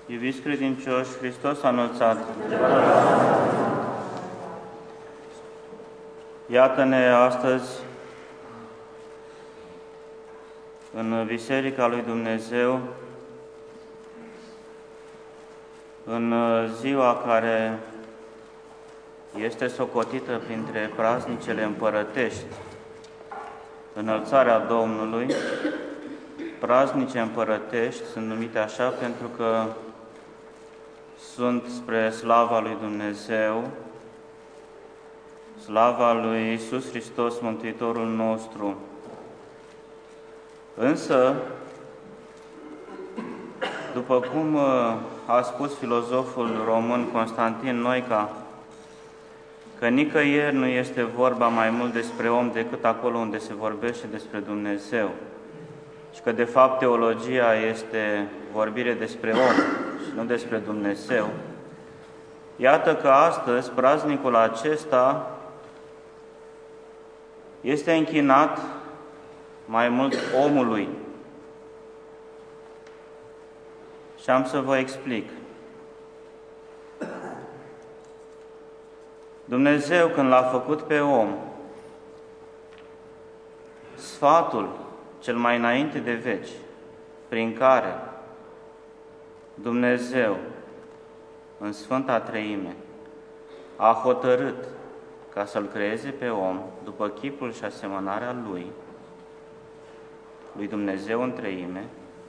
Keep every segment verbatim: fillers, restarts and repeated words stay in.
Iubiți credincioși, Hristos a înălțat. Iată-ne astăzi în Biserica lui Dumnezeu, în ziua care este socotită printre praznicele împărătești, Înălțarea Domnului. Praznice împărătești sunt numite așa pentru că sunt spre slava lui Dumnezeu, slava lui Iisus Hristos, Mântuitorul nostru. Însă, după cum a spus filozoful român Constantin Noica, că nicăieri nu este vorba mai mult despre om decât acolo unde se vorbește despre Dumnezeu, și că, de fapt, teologia este vorbire despre om și nu despre Dumnezeu. Iată că astăzi, praznicul acesta este închinat mai mult omului. Și am să vă explic. Dumnezeu, când l-a făcut pe om, sfatul cel mai înainte de veci, prin care Dumnezeu, în Sfânta Treime, a hotărât ca să-l creeze pe om după chipul și asemănarea Lui, lui Dumnezeu în Treime,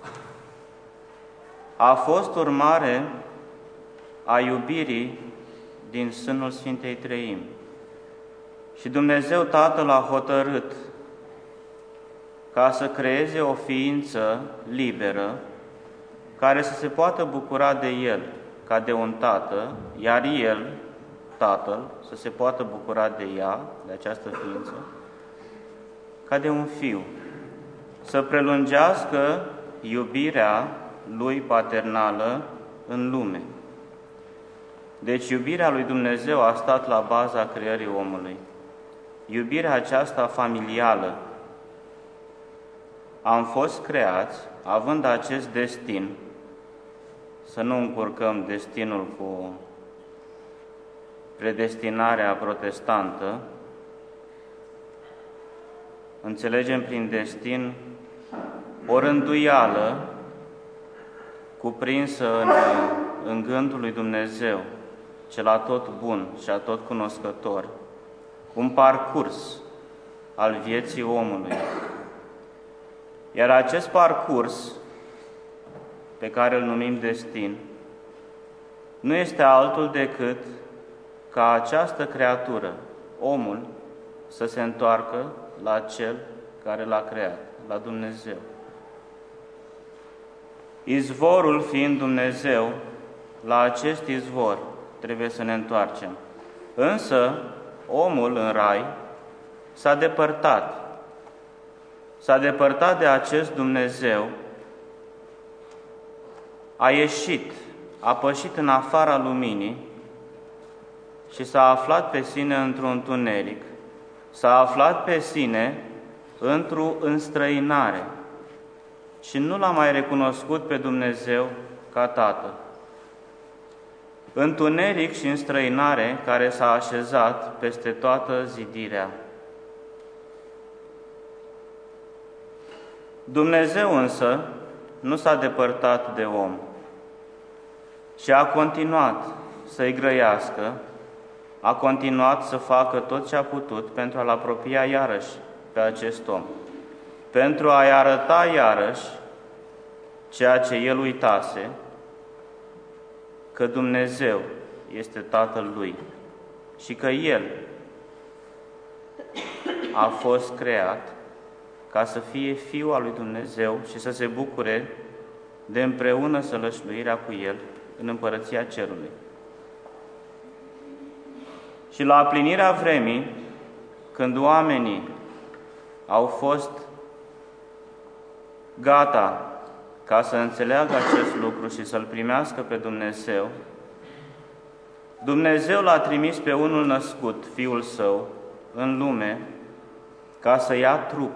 a fost urmare a iubirii din sânul Sfintei Treimi. Și Dumnezeu Tatăl a hotărât ca să creeze o ființă liberă, care să se poată bucura de El ca de un tată, iar El, Tatăl, să se poată bucura de ea, de această ființă, ca de un fiu, să prelungească iubirea Lui paternală în lume. Deci iubirea lui Dumnezeu a stat la baza creării omului. Iubirea aceasta familială. Am fost creați având acest destin, să nu încurcăm destinul cu predestinarea protestantă. Înțelegem prin destin o rânduială cuprinsă în, în gândul lui Dumnezeu, cel atot bun și atot cunoscător, un parcurs al vieții omului. Iar acest parcurs, pe care îl numim destin, nu este altul decât ca această creatură, omul, să se întoarcă la Cel care l-a creat, la Dumnezeu. Izvorul fiind Dumnezeu, la acest izvor trebuie să ne întoarcem. Însă, omul în rai s-a depărtat. S-a depărtat de acest Dumnezeu, a ieșit, a pășit în afara luminii și s-a aflat pe sine într-un întuneric, s-a aflat pe sine într-o înstrăinare și nu l-a mai recunoscut pe Dumnezeu ca Tatăl. Întuneric și înstrăinare care s-a așezat peste toată zidirea. Dumnezeu însă nu s-a depărtat de om și a continuat să-i grăiască, a continuat să facă tot ce a putut pentru a-l apropia iarăși pe acest om, pentru a-i arăta iarăși ceea ce el uitase, că Dumnezeu este Tatăl lui și că El a fost creat ca să fie Fiul al lui Dumnezeu și să se bucure de împreună sălășluirea cu El în Împărăția Cerului. Și la împlinirea vremii, când oamenii au fost gata ca să înțeleagă acest lucru și să-L primească pe Dumnezeu, Dumnezeu l-a trimis pe unul născut, Fiul Său, în lume, ca să ia trup.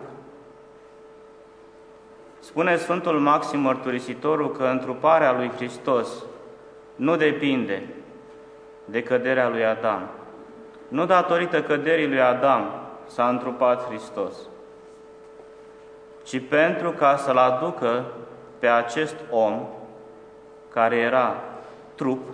Spune Sfântul Maxim Mărturisitorul că întruparea lui Hristos nu depinde de căderea lui Adam. Nu datorită căderii lui Adam s-a întrupat Hristos, ci pentru ca să-l aducă pe acest om care era trup,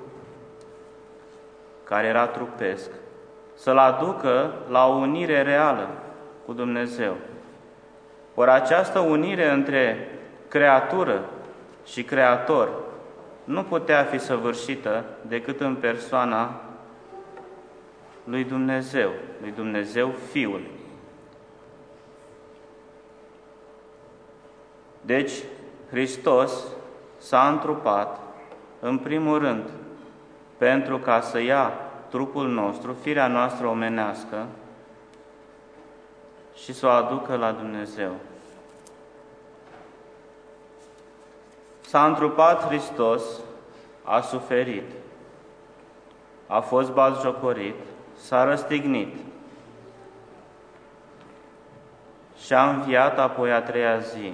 care era trupesc, să-l aducă la o unire reală cu Dumnezeu. Ori această unire între creatură și creator nu putea fi săvârșită decât în persoana lui Dumnezeu, lui Dumnezeu Fiul. Deci, Hristos s-a întrupat, în primul rând, pentru ca să ia trupul nostru, firea noastră omenească, și să o aducă la Dumnezeu. S-a întrupat Hristos, a suferit, a fost batjocorit, s-a răstignit și a înviat apoi a treia zi.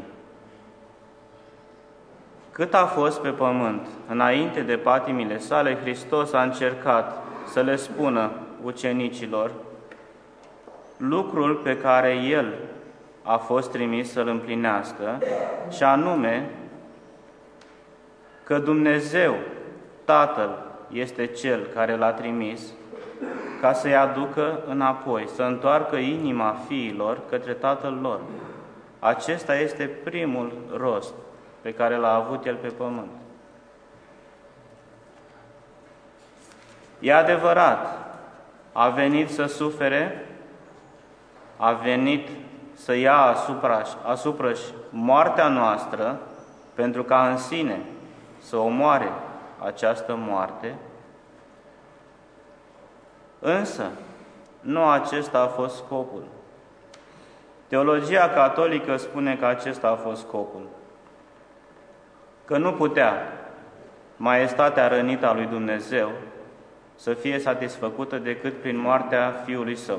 Cât a fost pe pământ, înainte de patimile sale, Hristos a încercat să le spună ucenicilor lucrul pe care El a fost trimis să-L împlinească, și anume că Dumnezeu, Tatăl, este Cel care L-a trimis ca să-i aducă înapoi, să întoarcă inima fiilor către Tatăl lor. Acesta este primul rost pe care l-a avut El pe pământ. E adevărat, a venit să sufere, a venit să ia asupra, asupra-și moartea noastră, pentru ca în sine să omoare această moarte, însă nu acesta a fost scopul. Teologia catolică spune că acesta a fost scopul, că nu putea maestatea rănită a lui Dumnezeu să fie satisfăcută decât prin moartea Fiului Său.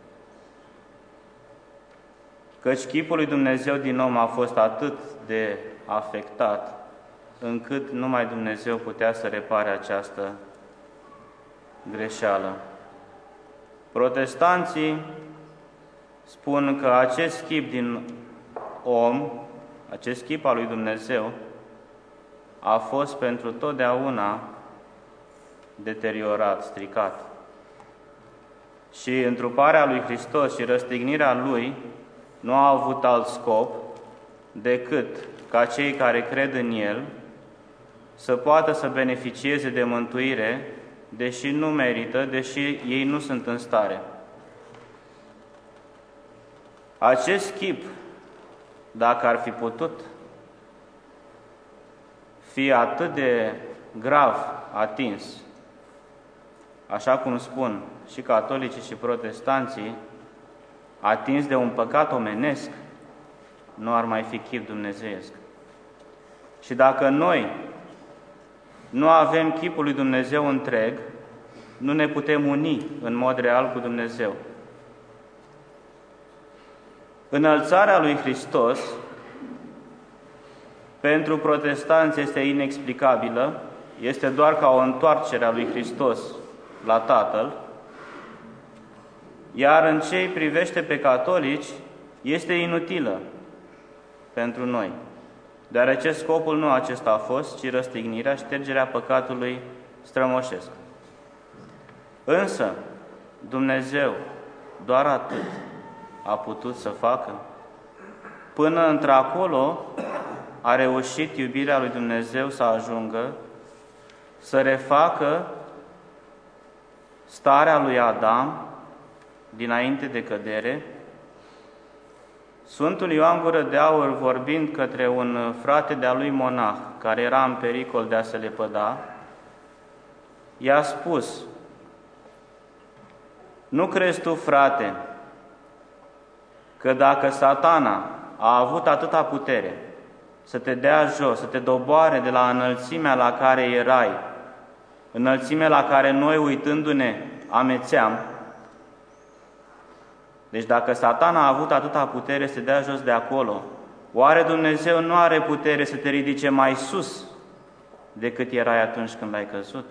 Căci chipul lui Dumnezeu din om a fost atât de afectat, încât numai Dumnezeu putea să repare această greșeală. Protestanții spun că acest chip din om, acest chip al lui Dumnezeu, a fost pentru totdeauna deteriorat, stricat. Și întruparea lui Hristos și răstignirea Lui nu a avut alt scop decât ca cei care cred în El să poată să beneficieze de mântuire, deși nu merită, deși ei nu sunt în stare. Acest chip, dacă ar fi putut fi atât de grav atins, așa cum spun și catolicii și protestanții, atins de un păcat omenesc, nu ar mai fi chip dumnezeiesc. Și dacă noi nu avem chipul lui Dumnezeu întreg, nu ne putem uni în mod real cu Dumnezeu. Înălțarea lui Hristos pentru protestanți este inexplicabilă, este doar ca o întoarcere a lui Hristos la Tatăl, iar în ce îi privește pe catolici, este inutilă pentru noi, deoarece scopul nu acesta a fost, ci răstignirea, ștergerea păcatului strămoșesc. Însă, Dumnezeu doar atât a putut să facă. Până într-acolo a reușit iubirea lui Dumnezeu să ajungă să refacă starea lui Adam dinainte de cădere. Sfântul Ioan Gură de Aur, vorbind către un frate de-a lui monah, care era în pericol de a se lepăda, i-a spus: nu crezi tu, frate, că dacă Satana a avut atâta putere să te dea jos, să te doboare de la înălțimea la care erai, înălțimea la care noi, uitându-ne, amețeam, deci dacă Satana a avut atâta putere să te dea jos de acolo, oare Dumnezeu nu are putere să te ridice mai sus decât erai atunci când ai căzut?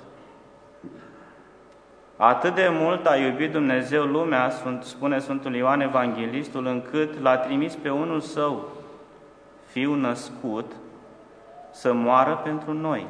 Atât de mult a iubit Dumnezeu lumea, spune Sfântul Ioan Evanghelistul, încât l-a trimis pe unul Său, Fiul născut, să moară pentru noi.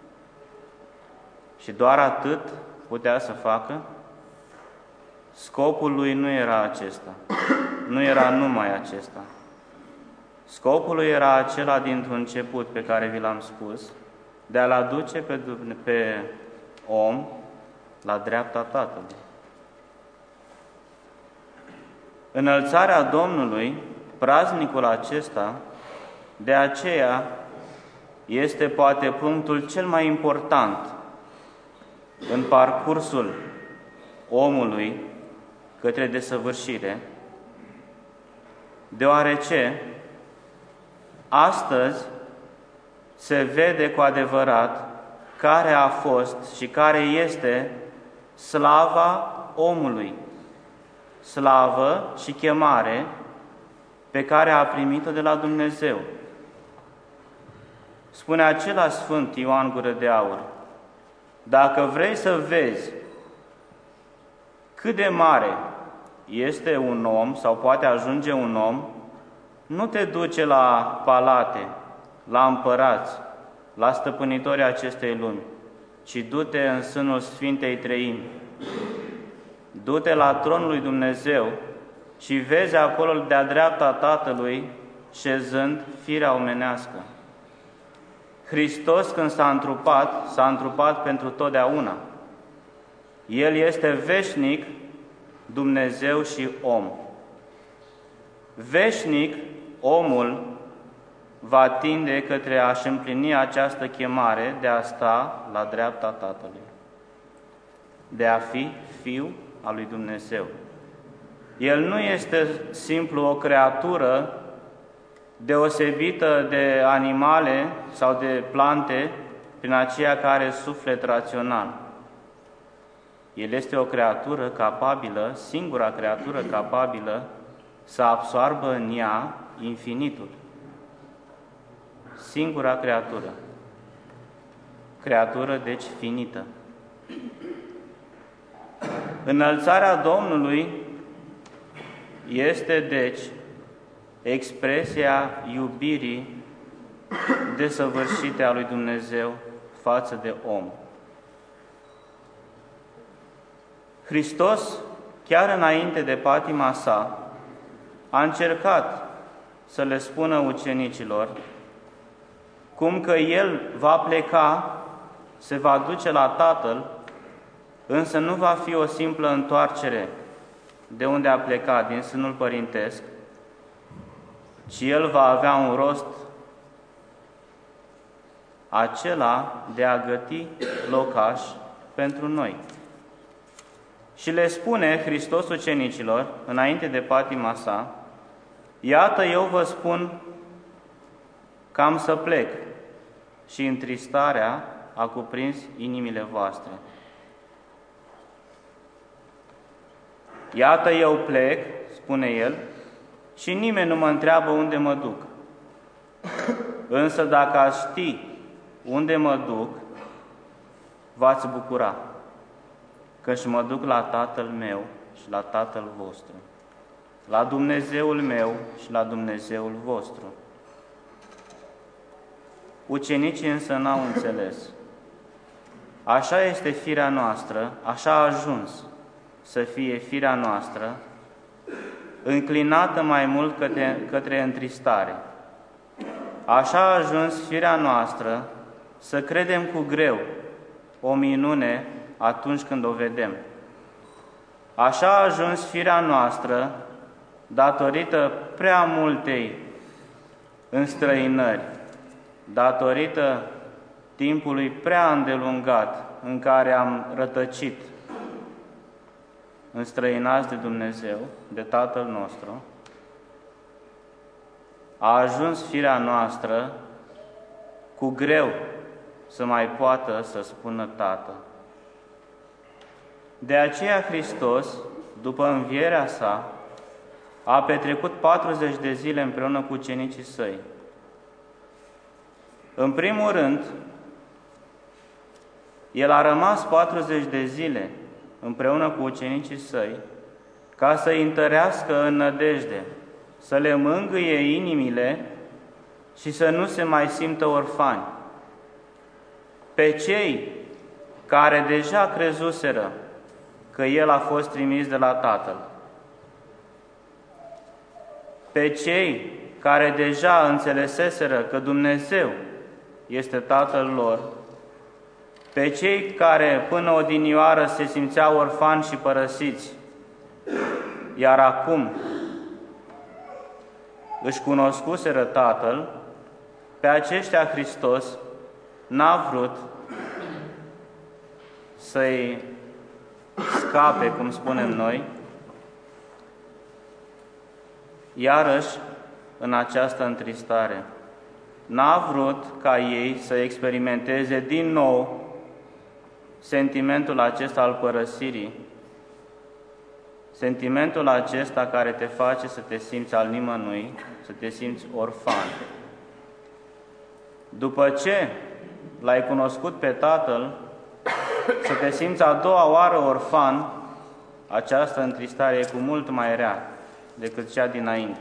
Și doar atât putea să facă? Scopul lui nu era acesta, nu era numai acesta. Scopul lui era acela dintr-un început pe care vi l-am spus, de a-L aduce pe, pe om la dreapta Tatălui. Înălțarea Domnului, praznicul acesta, de aceea este poate punctul cel mai important în parcursul omului către desăvârșire, deoarece astăzi se vede cu adevărat care a fost și care este slava omului, slavă și chemare pe care a primit-o de la Dumnezeu. Spune acela Sfânt Ioan Gură de Aur: dacă vrei să vezi cât de mare este un om sau poate ajunge un om, nu te duce la palate, la împărați, la stăpânitorii acestei lumi, ci du-te în sânul Sfintei Treimi. Du-te la tronul lui Dumnezeu și vezi acolo de-a dreapta Tatălui șezând firea omenească. Hristos, când s-a întrupat, s-a întrupat pentru totdeauna. El este veșnic Dumnezeu și om. Veșnic, omul va tinde către a-și împlini această chemare de a sta la dreapta Tatălui, de a fi Fiul al lui Dumnezeu. El nu este simplu o creatură deosebită de animale sau de plante prin aceea care are suflet rațional. El este o creatură capabilă, singura creatură capabilă să absoarbă în ea infinitul. Singura creatură. Creatură, deci, finită. Înălțarea Domnului este, deci, expresia iubirii desăvârșite a lui Dumnezeu față de om. Hristos, chiar înainte de patima sa, a încercat să le spună ucenicilor cum că El va pleca, se va duce la Tatăl, însă nu va fi o simplă întoarcere de unde a plecat, din sânul părintesc, ci El va avea un rost, acela de a găti locaș pentru noi. Și le spune Hristos ucenicilor, înainte de patima sa: iată, eu vă spun că am să plec, și întristarea a cuprins inimile voastre. Iată, eu plec, spune El, și nimeni nu mă întreabă unde mă duc. Însă dacă ați ști unde mă duc, v-ați bucura, căci mă duc la Tatăl meu și la Tatăl vostru, la Dumnezeul meu și la Dumnezeul vostru. Ucenicii însă n-au înțeles. Așa este firea noastră, așa a ajuns să fie firea noastră, înclinată mai mult către, către întristare. Așa a ajuns firea noastră să credem cu greu o minune atunci când o vedem. Așa a ajuns firea noastră, datorită prea multei înstrăinări, datorită timpului prea îndelungat în care am rătăcit, înstrăinați de Dumnezeu, de Tatăl nostru, a ajuns firea noastră cu greu să mai poată să spună Tată. De aceea Hristos, după învierea sa, a petrecut patruzeci de zile împreună cu ucenicii săi. În primul rând, El a rămas patruzeci de zile împreună cu ucenicii săi ca să-i întărească în nădejde, să le mângâie inimile și să nu se mai simtă orfani. Pe cei care deja crezuseră că El a fost trimis de la Tatăl, pe cei care deja înțeleseseră că Dumnezeu este Tatăl lor, pe cei care până odinioară se simțeau orfani și părăsiți, iar acum își cunoscuseră Tatăl, pe aceștia Hristos n-a vrut să-i scape, cum spunem noi, iarăși în această întristare. N-a vrut ca ei să experimenteze din nou sentimentul acesta al părăsirii, sentimentul acesta care te face să te simți al nimănui, să te simți orfan. După ce l-ai cunoscut pe Tatăl, să te simți a doua oară orfan, această întristare e cu mult mai rea decât cea dinainte.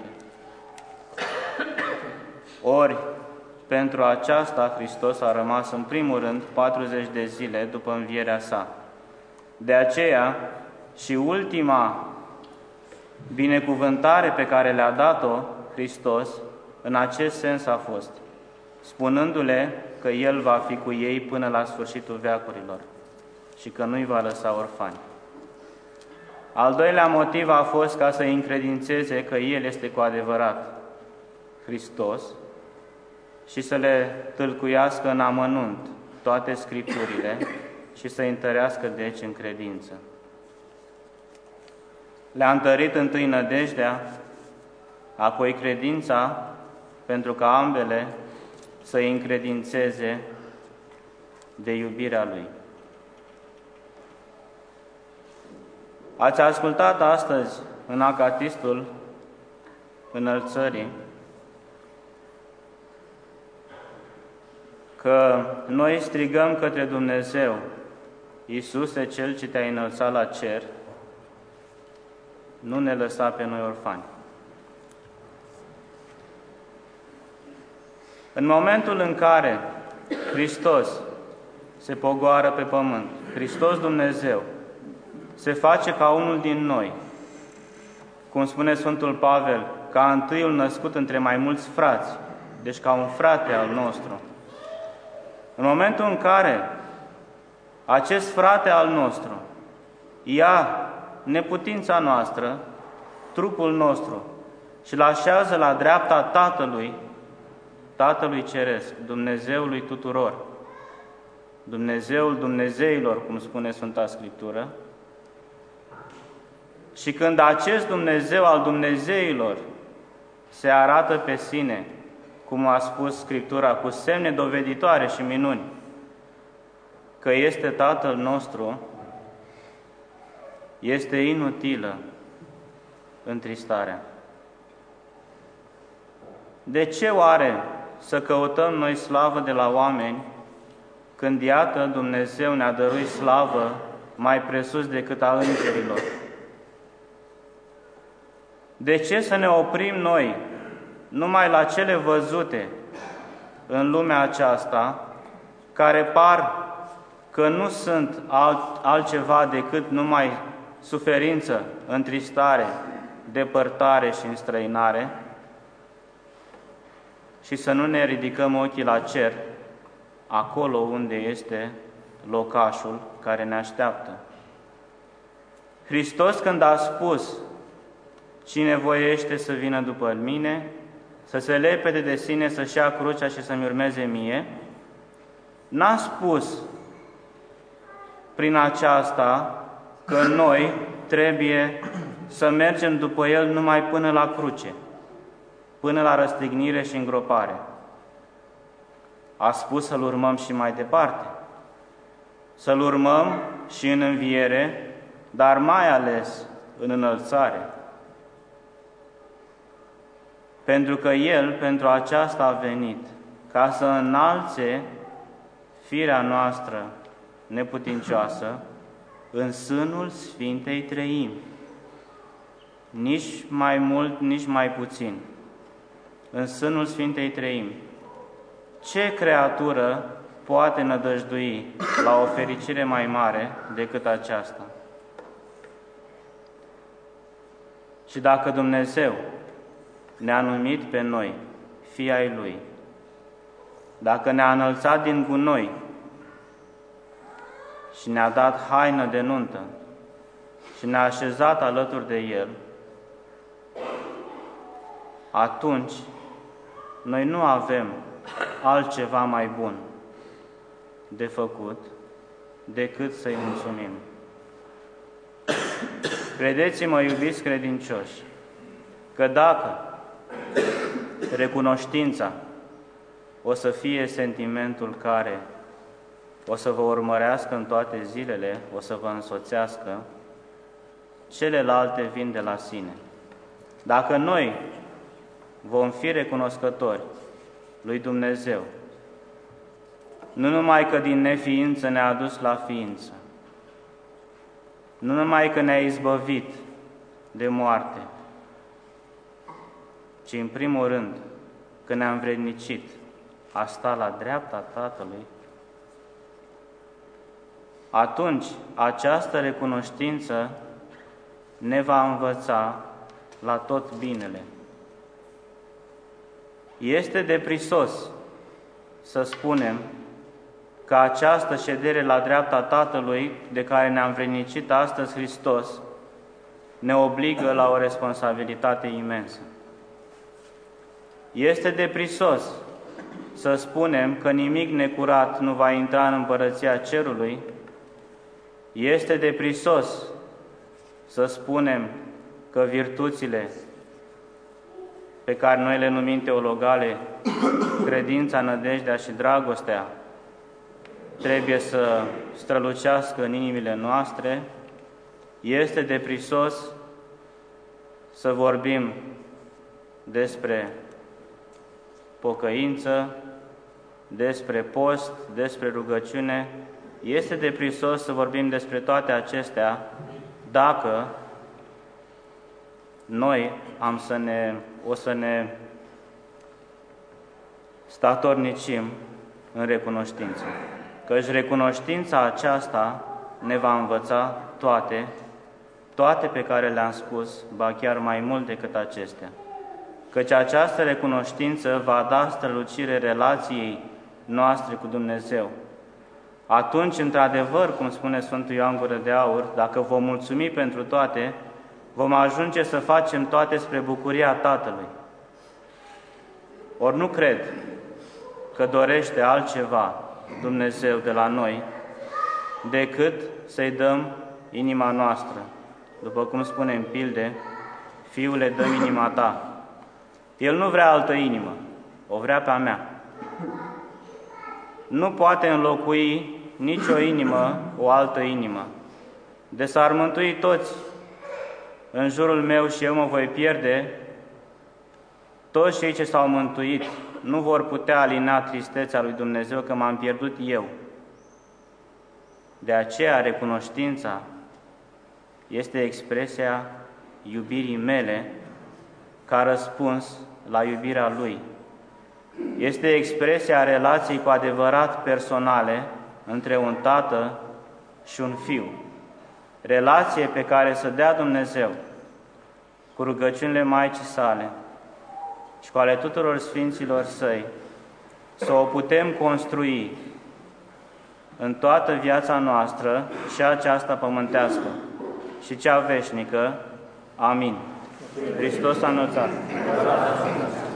Ori, pentru aceasta Hristos a rămas în primul rând patruzeci de zile după învierea sa. De aceea și ultima binecuvântare pe care le-a dat-o Hristos, în acest sens a fost, spunându-le că El va fi cu ei până la sfârșitul veacurilor și că nu-i va lăsa orfani. Al doilea motiv a fost ca să-i încredințeze că El este cu adevărat Hristos și să le tâlcuiască în amănunt toate Scripturile și să-i întărească deci în credință. Le-a întărit întâi nădejdea, apoi credința, pentru ca ambele să-i încredințeze de iubirea Lui. Ați ascultat astăzi în Acatistul Înălțării că noi strigăm către Dumnezeu: Iisuse, Cel ce te-ai înălțat la cer, nu ne lăsa pe noi orfani. În momentul în care Hristos se pogoară pe pământ, Hristos Dumnezeu se face ca unul din noi, cum spune Sfântul Pavel, ca întâiul născut între mai mulți frați, deci ca un frate al nostru. În momentul în care acest frate al nostru ia neputința noastră, trupul nostru, și îl așează la dreapta Tatălui, Tatălui Ceresc, Dumnezeului tuturor, Dumnezeul Dumnezeilor, cum spune Sfânta Scriptură, și când acest Dumnezeu al Dumnezeilor se arată pe sine, cum a spus Scriptura, cu semne doveditoare și minuni, că este Tatăl nostru, este inutilă întristarea. De ce oare să căutăm noi slavă de la oameni, când, iată, Dumnezeu ne-a dăruit slavă mai presus decât a îngerilor? De ce să ne oprim noi numai la cele văzute în lumea aceasta, care par că nu sunt alt, altceva decât numai suferință, întristare, depărtare și înstrăinare, și să nu ne ridicăm ochii la cer, acolo unde este locașul care ne așteaptă? Hristos, când a spus: cine voiește să vină după mine, să se lepede de sine, să-și ia crucea și să-mi urmeze mie, n-a spus prin aceasta că noi trebuie să mergem după El numai până la cruce, până la răstignire și îngropare. A spus să-L urmăm și mai departe, să-L urmăm și în înviere, dar mai ales în înălțare. Pentru că El pentru aceasta a venit, ca să înalțe firea noastră neputincioasă în sânul Sfintei Treimi. Nici mai mult, nici mai puțin. În sânul Sfintei Treimi. Ce creatură poate nădăjdui la o fericire mai mare decât aceasta? Și dacă Dumnezeu ne-a numit pe noi fii ai Lui, dacă ne-a înălțat din gunoi și ne-a dat haină de nuntă și ne-a așezat alături de El, atunci noi nu avem altceva mai bun de făcut decât să-i mulțumim. Credeți-mă, iubiți credincioși, că dacă recunoștința o să fie sentimentul care o să vă urmărească în toate zilele, o să vă însoțească, celelalte vin de la sine. Dacă noi vom fi recunoscători lui Dumnezeu, nu numai că din neființă ne-a adus la ființă, nu numai că ne-a izbăvit de moarte, ci în primul rând că ne-a învrednicit a sta la dreapta Tatălui, atunci această recunoștință ne va învăța la tot binele. Este deprisos să spunem că această ședere la dreapta Tatălui, de care ne-a învrednicit astăzi Hristos, ne obligă la o responsabilitate imensă. Este deprisos să spunem că nimic necurat nu va intra în împărăția cerului. Este deprisos să spunem că virtuțile pe care noi le numim teologale, credința, nădejdea și dragostea, trebuie să strălucească în inimile noastre. Este deprisos să vorbim despre pocăință, despre post, despre rugăciune. Este deprisos să vorbim despre toate acestea dacă noi am să ne, o să ne statornicim în recunoștință. Căci recunoștința aceasta ne va învăța toate, toate pe care le-am spus, ba chiar mai mult decât acestea. Căci această recunoștință va da strălucire relației noastre cu Dumnezeu. Atunci, într-adevăr, cum spune Sfântul Ioan Gură de Aur, dacă vom mulțumi pentru toate, vom ajunge să facem toate spre bucuria Tatălui. Ori nu cred că dorește altceva Dumnezeu de la noi decât să-i dăm inima noastră. După cum spune în pilde, Fiule, dă-mi inima ta. El nu vrea altă inimă, o vrea pe a mea. Nu poate înlocui nicio inimă o altă inimă. De s-ar mântui toți în jurul meu și eu mă voi pierde, toți cei ce s-au mântuit nu vor putea alina tristețea lui Dumnezeu că m-am pierdut eu. De aceea recunoștința este expresia iubirii mele ca răspuns la iubirea Lui. Este expresia relației cu adevărat personale între un tată și un fiu. Relație pe care să dea Dumnezeu cu rugăciunile Maicii sale și cu ale tuturor Sfinților Săi, să o putem construi în toată viața noastră, și aceasta pământească și cea veșnică. Amin. Hristos a înălțat.